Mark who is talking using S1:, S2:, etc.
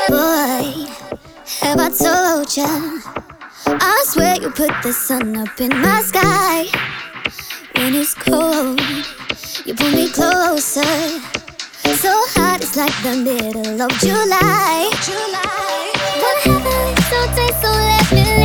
S1: Boy, have I told ya? I swear you put the sun up in my sky. When it's cold, you pull me closer. So hot, it's like the middle of July. Wanna have a little taste, so let me